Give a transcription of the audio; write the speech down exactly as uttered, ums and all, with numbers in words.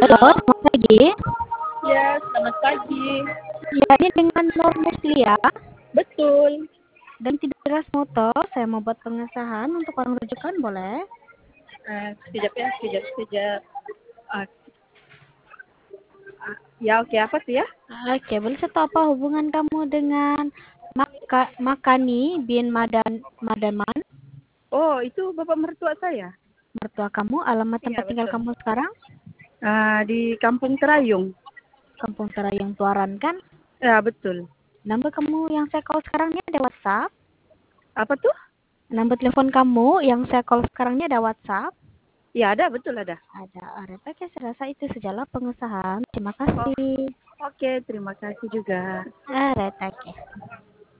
Halo, Halo, selamat pagi. ya selamat pagi. Ya, ini dengan Nur Muslia Betul. dan Tidras Moto. Saya mau buat pengesahan untuk orang rujukan, boleh? Eh, sekejap ya, sekejap, sekejap. Ah, ah, ya oke, apa tuh ya? Oke, boleh saya tahu apa hubungan kamu dengan Maka, Makani bin Madan Madaman, Oh, itu bapak mertua saya. mertua kamu, alamat Iya, tempat tinggal betul. kamu sekarang? Ah, di Kampung Terayung. Kampung Terayung Tuaran kan? Ya, betul. Nomor kamu yang saya call sekarang ini ada WhatsApp? Apa tuh? Nomor telepon kamu yang saya call sekarang ini ada WhatsApp? Ya, ada, betul ada. Ada. Ada. Oke, saya rasa itu sajalah pengesahan. Terima Oh, kasih. oke, terima kasih juga. Alright, oke.